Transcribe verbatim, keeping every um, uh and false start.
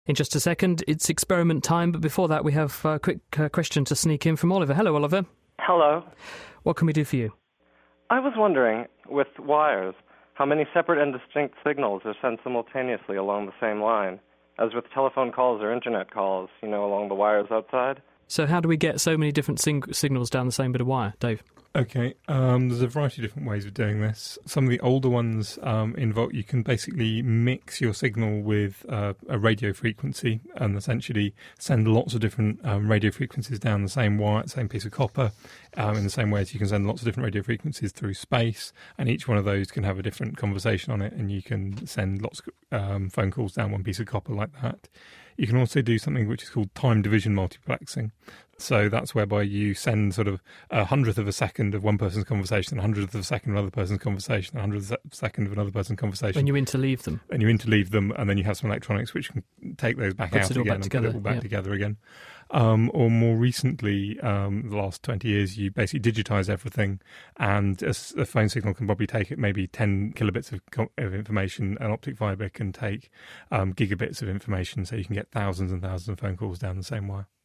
In just a second, it's experiment time, but before that we have a quick uh, question to sneak in from Oliver. Hello, Oliver. Hello. What can we do for you? I was wondering, with wires, how many separate and distinct signals are sent simultaneously along the same line, as with telephone calls or internet calls, you know, along the wires outside? So how do we get so many different sing- signals down the same bit of wire, Dave? Okay, um, there's a variety of different ways of doing this. Some of the older ones um, involve you can basically mix your signal with uh, a radio frequency and essentially send lots of different um, radio frequencies down the same wire, same piece of copper, um, in the same way as you can send lots of different radio frequencies through space, and each one of those can have a different conversation on it, and you can send lots of um, phone calls down one piece of copper like that. You can also do something which is called time division multiplexing. So that's whereby you send sort of a hundredth of a second of one person's conversation, a hundredth of a second of another person's conversation, a hundredth of a second of another person's conversation. And you interleave them. And you interleave them, and then you have some electronics which can take those back Puts out it all again back and together, put it all back yeah. together again. Um, or more recently, um, the last twenty years, you basically digitise everything, and a, a phone signal can probably take it maybe ten kilobits of, co- of information. An optic fibre can take um, gigabits of information, so you can get thousands and thousands of phone calls down the same wire.